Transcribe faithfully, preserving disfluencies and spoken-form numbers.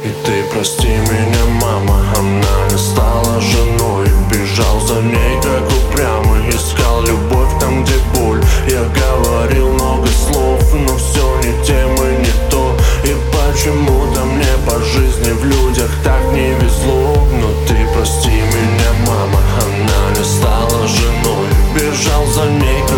И ты прости меня, мама, она не стала женой. Бежал за ней, как упрямый, искал любовь там, где боль. Я говорил много слов, но все не тем и не то. И почему-то мне по жизни в людях так не везло. Но ты прости меня, мама, она не стала женой. Бежал за ней,